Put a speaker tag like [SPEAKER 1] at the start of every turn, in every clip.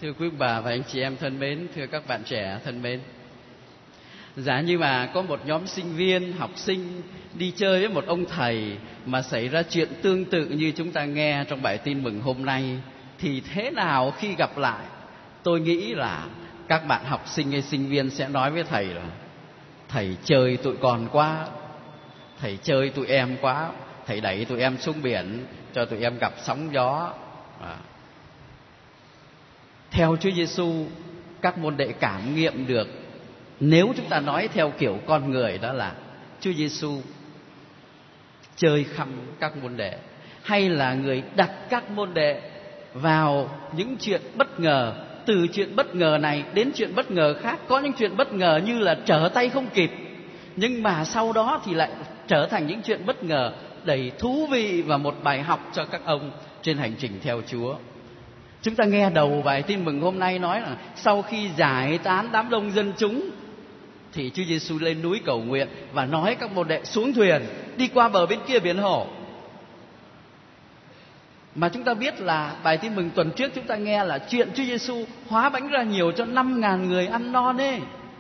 [SPEAKER 1] Thưa quý bà và anh chị em thân mến, thưa các bạn trẻ thân mến. Giả như mà có một nhóm sinh viên, học sinh đi chơi với một ông thầy mà xảy ra chuyện tương tự như chúng ta nghe trong bài tin mừng hôm nay, thì thế nào khi gặp lại? Tôi nghĩ là các bạn học sinh hay sinh viên sẽ nói với thầy là: thầy chơi tụi con quá, thầy chơi tụi em quá, thầy đẩy tụi em xuống biển cho tụi em gặp sóng gió. Theo Chúa Giêsu, các môn đệ cảm nghiệm được, nếu chúng ta nói theo kiểu con người, đó là Chúa Giêsu chơi khăm các môn đệ, hay là người đặt các môn đệ vào những chuyện bất ngờ, từ chuyện bất ngờ này đến chuyện bất ngờ khác. Có những chuyện bất ngờ như là trở tay không kịp, nhưng mà sau đó thì lại trở thành những chuyện bất ngờ đầy thú vị và một bài học cho các ông trên hành trình theo Chúa. Chúng ta nghe đầu bài tin mừng hôm nay nói là sau khi giải tán đám đông dân chúng thì Chúa Giêsu lên núi cầu nguyện và nói các môn đệ xuống thuyền đi qua bờ bên kia biển Hổ. Mà chúng ta biết là bài tin mừng tuần trước chúng ta nghe là chuyện Chúa Giêsu hóa bánh ra nhiều cho 5.000 người ăn no đấy.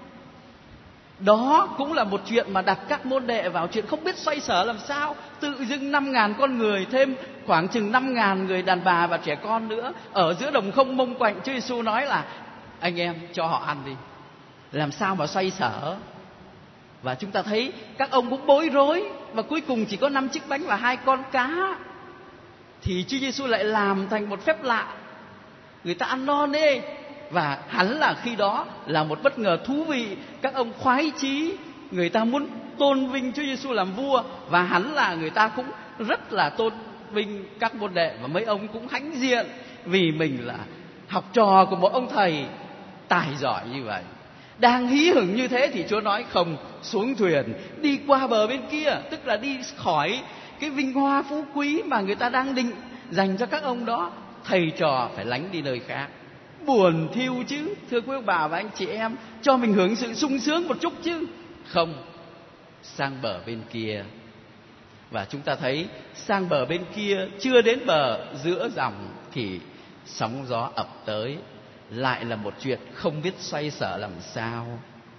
[SPEAKER 1] Đó cũng là một chuyện mà đặt các môn đệ vào chuyện không biết xoay sở làm sao. Tự dưng 5.000 con người, thêm khoảng chừng 5.000 người đàn bà và trẻ con nữa, ở giữa đồng không mông quạnh. Chúa Giêsu nói là: anh em cho họ ăn đi, làm sao mà xoay sở. Và chúng ta thấy các ông cũng bối rối, và cuối cùng chỉ có 5 chiếc bánh và 2 con cá. Thì Chúa Giêsu lại làm thành một phép lạ, người ta ăn no nê. Và hẳn là khi đó là một bất ngờ thú vị. Các ông khoái chí, người ta muốn tôn vinh Chúa Giêsu làm vua, và hẳn là người ta cũng rất là tôn vinh các môn đệ. Và mấy ông cũng hãnh diện vì mình là học trò của một ông thầy tài giỏi như vậy. Đang hí hửng như thế thì Chúa nói: không, xuống thuyền đi qua bờ bên kia. Tức là đi khỏi cái vinh hoa phú quý mà người ta đang định dành cho các ông đó. Thầy trò phải lánh đi nơi khác. Buồn thiêu chứ, thưa quý bà và anh chị em, cho mình hưởng sự sung sướng một chút chứ. Không, sang bờ bên kia. Và chúng ta thấy sang bờ bên kia, chưa đến bờ giữa dòng thì sóng gió ập tới. Lại là một chuyện không biết xoay sở làm sao.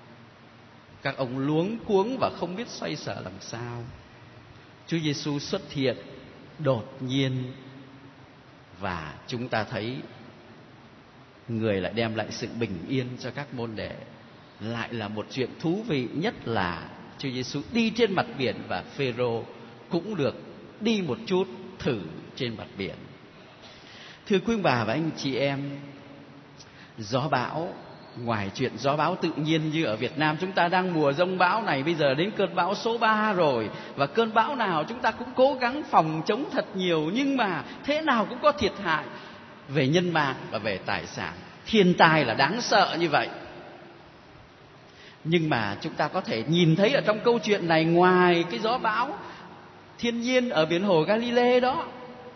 [SPEAKER 1] Các ông luống cuống và không biết xoay sở làm sao. Chúa Giêsu xuất hiện đột nhiên, và chúng ta thấy người lại đem lại sự bình yên cho các môn đệ. Lại là một chuyện thú vị nhất là Chúa Giêsu đi trên mặt biển, và Phêrô cũng được đi một chút thử trên mặt biển. Thưa quý bà và anh chị em, gió bão, ngoài chuyện gió bão tự nhiên như ở Việt Nam chúng ta đang mùa giông bão này, bây giờ đến cơn bão số 3 rồi, và cơn bão nào chúng ta cũng cố gắng phòng chống thật nhiều, nhưng mà thế nào cũng có thiệt hại về nhân mạng và về tài sản. Thiên tai là đáng sợ như vậy. Nhưng mà chúng ta có thể nhìn thấy ở trong câu chuyện này, ngoài cái gió bão thiên nhiên ở biển hồ Galilee đó,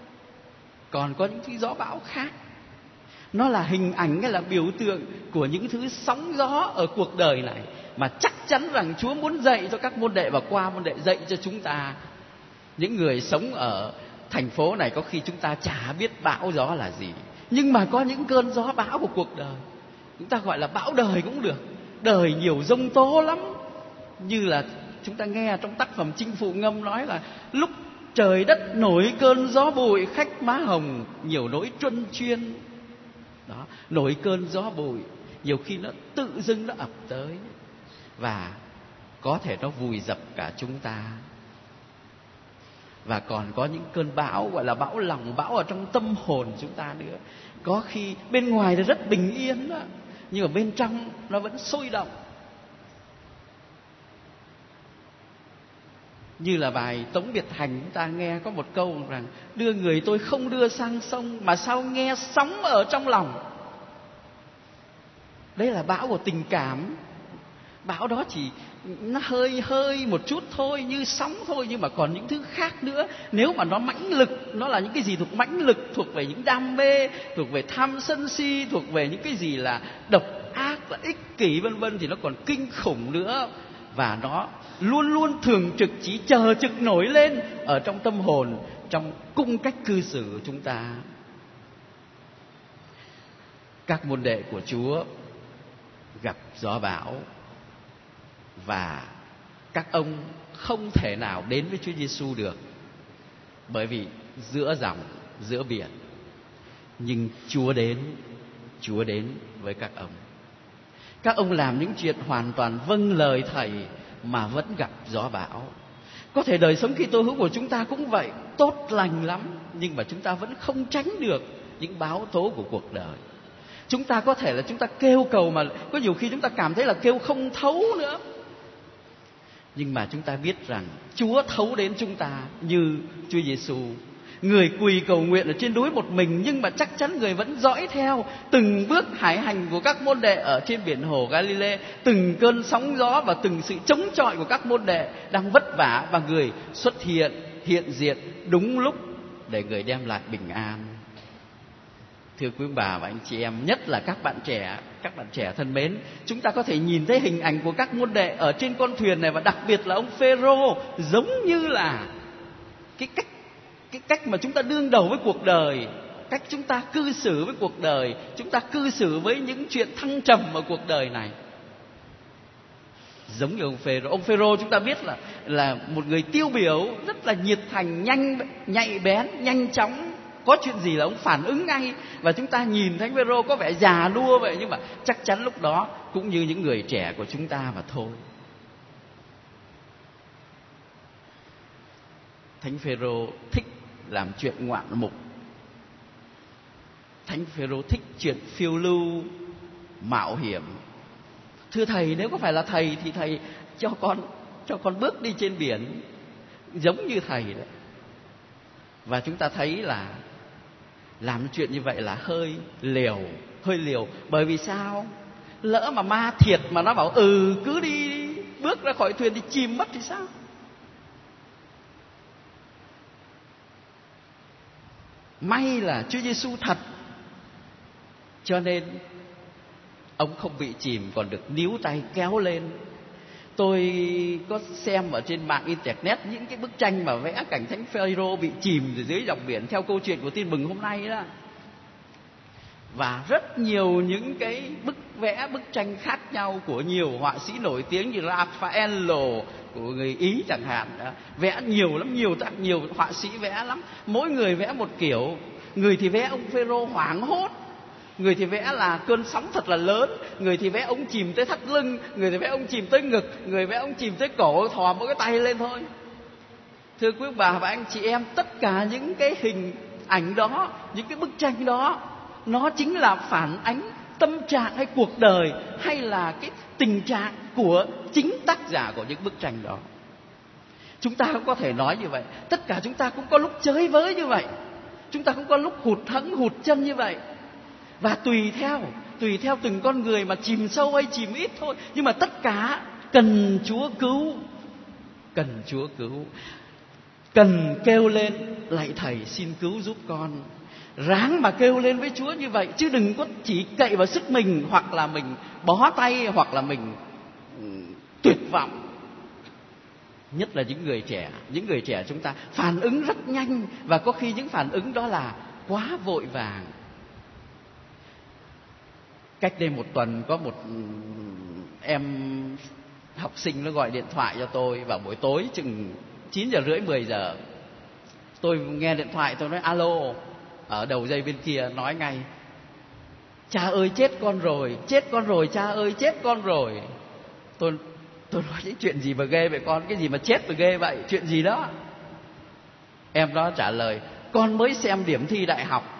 [SPEAKER 1] còn có những cái gió bão khác. Nó là hình ảnh hay là biểu tượng của những thứ sóng gió ở cuộc đời này, mà chắc chắn rằng Chúa muốn dạy cho các môn đệ, và qua môn đệ dạy cho chúng ta. Những người sống ở thành phố này có khi chúng ta chả biết bão gió là gì, nhưng mà có những cơn gió bão của cuộc đời, chúng ta gọi là bão đời cũng được. Đời nhiều giông tố lắm, như là chúng ta nghe trong tác phẩm Chinh Phụ Ngâm nói là: lúc trời đất nổi cơn gió bụi, khách má hồng nhiều nỗi truân chuyên. Đó, nổi cơn gió bụi, nhiều khi nó tự dưng nó ập tới, và có thể nó vùi dập cả chúng ta. Và còn có những cơn bão gọi là bão lòng, bão ở trong tâm hồn chúng ta nữa. Có khi bên ngoài thì rất bình yên đó, nhưng mà bên trong nó vẫn sôi động. Như là bài Tống Biệt Hành chúng ta nghe có một câu rằng: đưa người tôi không đưa sang sông, mà sao nghe sóng ở trong lòng. Đấy là bão của tình cảm. Bão đó chỉ nó hơi một chút thôi, như sóng thôi, nhưng mà còn những thứ khác nữa. Nếu mà nó mãnh lực, nó là những cái gì thuộc mãnh lực, thuộc về những đam mê, thuộc về tham sân si, thuộc về những cái gì là độc ác, là ích kỷ vân vân, thì nó còn kinh khủng nữa. Và nó luôn luôn thường trực, chỉ chờ trực nổi lên ở trong tâm hồn, trong cung cách cư xử của chúng ta. Các môn đệ của Chúa gặp gió bão và các ông không thể nào đến với Chúa Giêsu được, bởi vì giữa dòng, giữa biển. Nhưng Chúa đến với các ông. Các ông làm những chuyện hoàn toàn vâng lời Thầy mà vẫn gặp gió bão. Có thể đời sống Kitô hữu của chúng ta cũng vậy, tốt lành lắm, nhưng mà chúng ta vẫn không tránh được những báo tố của cuộc đời. Chúng ta có thể là chúng ta kêu cầu mà có nhiều khi chúng ta cảm thấy là kêu không thấu nữa. Nhưng mà chúng ta biết rằng Chúa thấu đến chúng ta như Chúa Giêsu. Người quỳ cầu nguyện ở trên núi một mình, nhưng mà chắc chắn người vẫn dõi theo từng bước hải hành của các môn đệ ở trên biển hồ Galilee, từng cơn sóng gió và từng sự chống chọi của các môn đệ đang vất vả, và người xuất hiện diện đúng lúc để người đem lại bình an. Thưa quý bà và anh chị em, nhất là các bạn trẻ thân mến, chúng ta có thể nhìn thấy hình ảnh của các môn đệ ở trên con thuyền này, và đặc biệt là ông Phêrô, giống như là cái cách mà chúng ta đương đầu với cuộc đời, cách chúng ta cư xử với cuộc đời, chúng ta cư xử với những chuyện thăng trầm ở cuộc đời này. Giống như ông Phêrô. Ông Phêrô chúng ta biết là một người tiêu biểu, rất là nhiệt thành, nhạy bén, nhanh chóng. Có chuyện gì là ông phản ứng ngay. Và chúng ta nhìn Thánh Phêrô có vẻ già nua vậy, nhưng mà chắc chắn lúc đó cũng như những người trẻ của chúng ta mà thôi. Thánh Phêrô thích làm chuyện ngoạn mục. Thánh Phêrô thích chuyện phiêu lưu, mạo hiểm. Thưa Thầy, nếu có phải là Thầy thì Thầy cho con bước đi trên biển giống như Thầy đấy. Và chúng ta thấy là làm chuyện như vậy là hơi liều. Bởi vì sao? Lỡ mà ma thiệt mà nó bảo cứ đi, bước ra khỏi thuyền thì chìm mất thì sao? May là Chúa Giêsu thật, cho nên ông không bị chìm, còn được níu tay kéo lên. Tôi có xem ở trên mạng internet những cái bức tranh mà vẽ cảnh Thánh Phêrô bị chìm dưới dòng biển theo câu chuyện của Tin Mừng hôm nay đó. Và rất nhiều những cái bức tranh khác nhau của nhiều họa sĩ nổi tiếng như Raffaello của người Ý chẳng hạn, vẽ nhiều lắm, nhiều họa sĩ vẽ lắm, mỗi người vẽ một kiểu. Người thì vẽ ông Phêrô hoảng hốt, người thì vẽ là cơn sóng thật là lớn, người thì vẽ ông chìm tới thắt lưng, người thì vẽ ông chìm tới ngực, người vẽ ông chìm tới cổ, thò mỗi cái tay lên thôi. Thưa quý bà và anh chị em, tất cả những cái hình ảnh đó, những cái bức tranh đó, nó chính là phản ánh tâm trạng hay cuộc đời, hay là cái tình trạng của chính tác giả của những bức tranh đó. Chúng ta cũng có thể nói như vậy. Tất cả chúng ta cũng có lúc chơi với như vậy, chúng ta cũng có lúc hụt hẫng, hụt chân như vậy. Và tùy theo từng con người mà chìm sâu hay chìm ít thôi. Nhưng mà tất cả cần Chúa cứu. Cần kêu lên: lạy Thầy, xin cứu giúp con. Ráng mà kêu lên với Chúa như vậy, chứ đừng có chỉ cậy vào sức mình, hoặc là mình bó tay, hoặc là mình tuyệt vọng. Nhất là những người trẻ chúng ta phản ứng rất nhanh, và có khi những phản ứng đó là quá vội vàng. Cách đây một tuần có một em học sinh nó gọi điện thoại cho tôi vào buổi tối chừng 9:30 10 giờ. Tôi nghe điện thoại, tôi nói alo. Ở đầu dây bên kia nói ngay: cha ơi chết con rồi, cha ơi chết con rồi. Tôi nói những chuyện gì mà ghê vậy con, cái gì mà chết mà ghê vậy, chuyện gì đó? Em đó trả lời: con mới xem điểm thi đại học,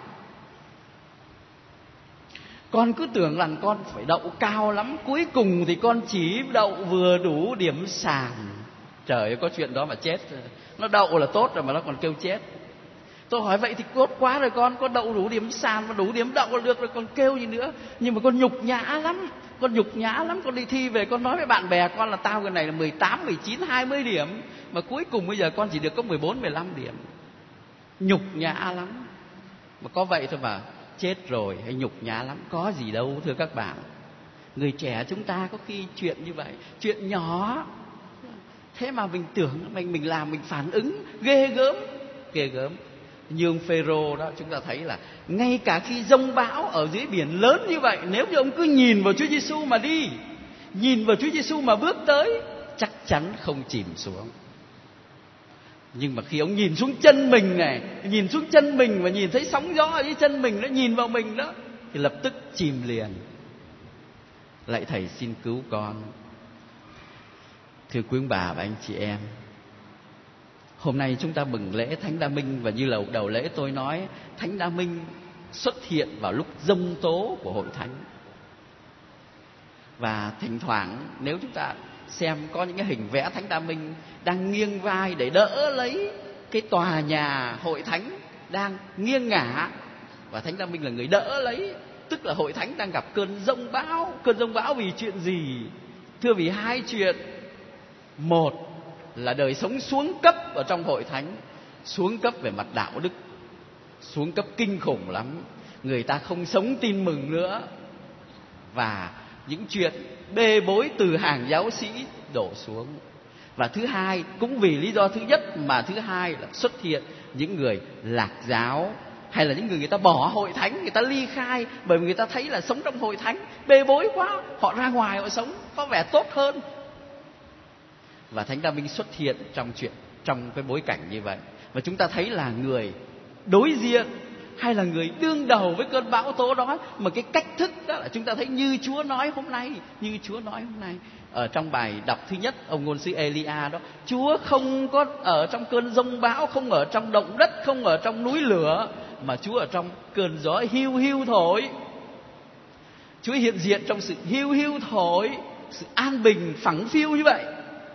[SPEAKER 1] con cứ tưởng là con phải đậu cao lắm, cuối cùng thì con chỉ đậu vừa đủ điểm sàn. Trời ơi, có chuyện đó mà chết. Nó đậu là tốt rồi mà nó còn kêu chết. Tôi hỏi vậy thì tốt quá rồi, con có đậu đủ điểm sàn và đủ điểm đậu là được rồi, còn kêu gì nữa. Nhưng mà con nhục nhã lắm, con đi thi về con nói với bạn bè con là tao cái này là 18, 19, 20 điểm, mà cuối cùng bây giờ con chỉ được có 14, 15 điểm. Nhục nhã lắm. Mà có vậy thôi mà chết rồi hay nhục nhã lắm, có gì đâu thưa các bạn. Người trẻ chúng ta có khi chuyện như vậy, chuyện nhỏ thế mà mình tưởng mình làm, mình phản ứng ghê gớm. Như ông Phêrô đó, chúng ta thấy là ngay cả khi giông bão ở dưới biển lớn như vậy, nếu như ông cứ nhìn vào Chúa Giêsu mà đi, nhìn vào Chúa Giêsu mà bước tới, chắc chắn không chìm xuống. Nhưng mà khi ông nhìn xuống chân mình này, nhìn xuống chân mình và nhìn thấy sóng gió ở dưới chân mình, nó nhìn vào mình đó, thì lập tức chìm liền. Lạy Thầy xin cứu con. Thưa quý ông bà và anh chị em, hôm nay chúng ta mừng lễ Thánh Đa Minh, và như là đầu lễ tôi nói, Thánh Đa Minh xuất hiện vào lúc giông tố của hội thánh. Và thỉnh thoảng nếu chúng ta xem có những cái hình vẽ Thánh Đa Minh đang nghiêng vai để đỡ lấy cái tòa nhà hội thánh đang nghiêng ngả, và Thánh Đa Minh là người đỡ lấy, tức là hội thánh đang gặp cơn giông bão. Cơn giông bão vì chuyện gì? Thưa, vì hai chuyện. Một là đời sống xuống cấp ở trong hội thánh, xuống cấp về mặt đạo đức, xuống cấp kinh khủng lắm. Người ta không sống tin mừng nữa, và những chuyện bê bối từ hàng giáo sĩ đổ xuống. Và thứ hai, cũng vì lý do thứ nhất mà thứ hai là xuất hiện những người lạc giáo, hay là những người ta bỏ hội thánh, người ta ly khai, bởi vì người ta thấy là sống trong hội thánh bê bối quá, họ ra ngoài họ sống có vẻ tốt hơn. Và Thánh Đa Minh xuất hiện trong cái bối cảnh như vậy. Và chúng ta thấy là người đối diện hay là người đương đầu với cơn bão tố đó, mà cái cách thức đó là chúng ta thấy như Chúa nói hôm nay. Như Chúa nói hôm nay ở trong bài đọc thứ nhất, ông ngôn sứ Elia đó, Chúa không có ở trong cơn giông bão, không ở trong động đất, không ở trong núi lửa, mà Chúa ở trong cơn gió hiu hiu thổi. Chúa hiện diện trong sự hiu hiu thổi, sự an bình phẳng phiu như vậy.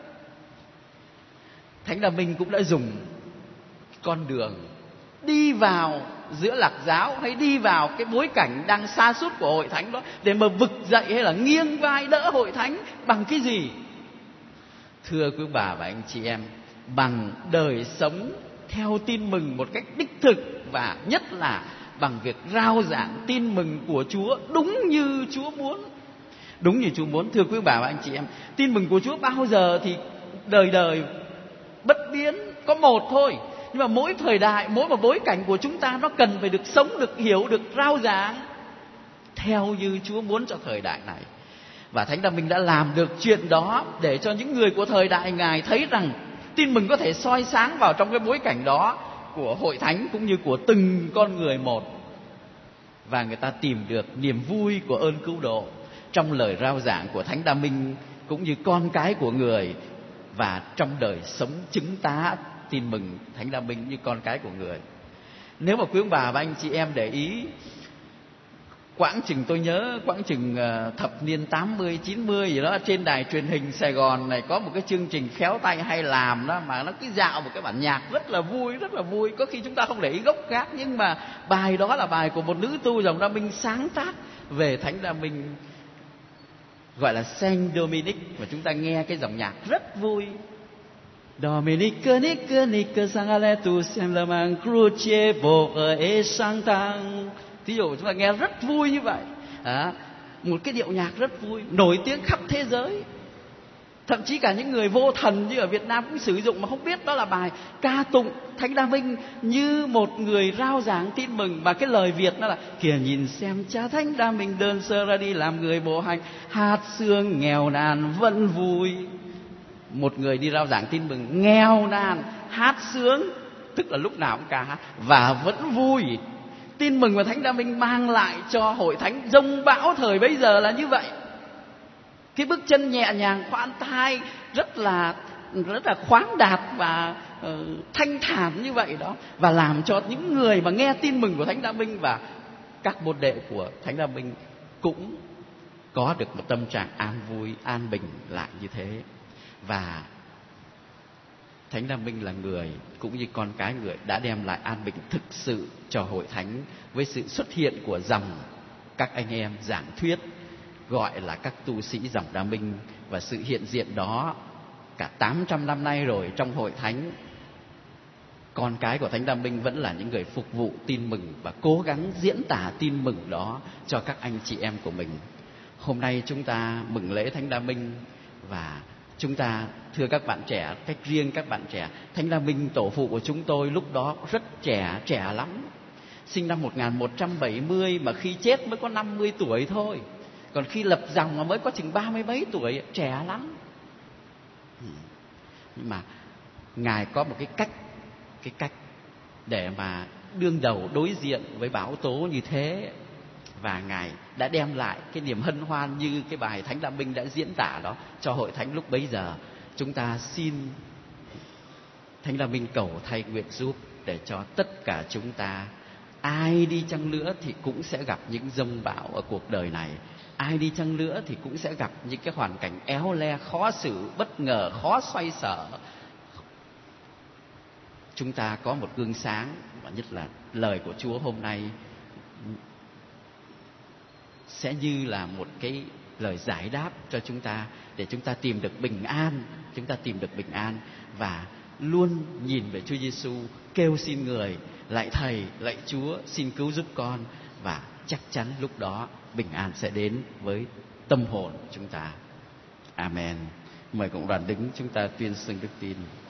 [SPEAKER 1] Thánh Đa Minh cũng đã dùng con đường đi vào giữa lạc giáo, hay đi vào cái bối cảnh đang sa sút của hội thánh đó, để mà vực dậy hay là nghiêng vai đỡ hội thánh bằng cái gì? Thưa quý bà và anh chị em, bằng đời sống theo tin mừng một cách đích thực, và nhất là bằng việc rao giảng tin mừng của Chúa đúng như Chúa muốn. Đúng như Chúa muốn. Thưa quý bà và anh chị em, tin mừng của Chúa bao giờ thì đời đời bất biến, có một thôi. Nhưng mà mỗi thời đại, mỗi một bối cảnh của chúng ta, nó cần phải được sống, được hiểu, được rao giảng theo như Chúa muốn cho thời đại này. Và Thánh Đa Minh đã làm được chuyện đó, để cho những người của thời đại Ngài thấy rằng tin mừng có thể soi sáng vào trong cái bối cảnh đó của hội thánh, cũng như của từng con người một. Và người ta tìm được niềm vui của ơn cứu độ trong lời rao giảng của Thánh Đa Minh, cũng như con cái của người, và trong đời sống chứng tá tin mừng Thánh Đa Minh như con cái của người. Nếu mà quý ông bà và anh chị em để ý, tôi nhớ quãng chừng thập niên 80, 90 gì đó, trên đài truyền hình Sài Gòn này có một cái chương trình khéo tay hay làm đó, mà nó cứ dạo một cái bản nhạc rất là vui. Có khi chúng ta không để ý gốc gác, nhưng mà bài đó là bài của một nữ tu dòng Đa Minh sáng tác về Thánh Đa Minh, gọi là Saint Dominic, và chúng ta nghe cái dòng nhạc rất vui. Dominica nica nica sangaletus em la man cruce bo e santang. Thí dụ chúng ta nghe rất vui như vậy, một cái điệu nhạc rất vui, nổi tiếng khắp thế giới. Thậm chí cả những người vô thần như ở Việt Nam cũng sử dụng mà không biết đó là bài ca tụng Thánh Đa Minh như một người rao giảng tin mừng. Và cái lời Việt nó là: kìa nhìn xem cha Thánh Đa Minh đơn sơ ra đi làm người bộ hành, hát sương nghèo nàn vẫn vui. Một người đi rao giảng tin mừng nghèo nàn, hát sướng, tức là lúc nào cũng ca hát, và vẫn vui. Tin mừng và Thánh Đa Minh mang lại cho hội thánh giông bão thời bấy giờ là như vậy. Cái bước chân nhẹ nhàng khoan thai, rất là khoáng đạt và thanh thản như vậy đó, và làm cho những người mà nghe tin mừng của Thánh Đa Minh và các môn đệ của Thánh Đa Minh cũng có được một tâm trạng an vui, an bình lại như thế. Và Thánh Đa Minh là người cũng như con cái người đã đem lại an bình thực sự cho hội thánh, với sự xuất hiện của dòng các anh em giảng thuyết gọi là các tu sĩ dòng Đa Minh. Và sự hiện diện đó cả 800 năm nay rồi trong hội thánh, con cái của Thánh Đa Minh vẫn là những người phục vụ tin mừng và cố gắng diễn tả tin mừng đó cho các anh chị em của mình. Hôm nay chúng ta mừng lễ Thánh Đa Minh, và Chúng ta, thưa các bạn trẻ, cách riêng các bạn trẻ, Thánh La Minh tổ phụ của chúng tôi lúc đó rất trẻ, trẻ lắm. Sinh năm 1170 mà khi chết mới có 50 tuổi thôi. Còn khi lập dòng mà mới có chừng 30 mấy tuổi, trẻ lắm. Nhưng mà Ngài có một cái cách để mà đương đầu đối diện với bão tố như thế. Và Ngài đã đem lại cái niềm hân hoan như cái bài Thánh La Minh đã diễn tả đó cho hội thánh lúc bấy giờ. Chúng ta xin Thánh La Minh cầu thay nguyện giúp để cho tất cả chúng ta, ai đi chăng nữa thì cũng sẽ gặp những dông bão ở cuộc đời này. Ai đi chăng nữa thì cũng sẽ gặp những cái hoàn cảnh éo le, khó xử, bất ngờ, khó xoay sở. Chúng ta có một gương sáng, và nhất là lời của Chúa hôm nay sẽ như là một cái lời giải đáp cho chúng ta, để chúng ta tìm được bình an. Chúng ta tìm được bình an và luôn nhìn về Chúa Giêsu, kêu xin người: lạy Thầy, lạy Chúa, xin cứu giúp con. Và chắc chắn lúc đó bình an sẽ đến với tâm hồn chúng ta. Amen. Mời cộng đoàn đứng, chúng ta tuyên xưng đức tin.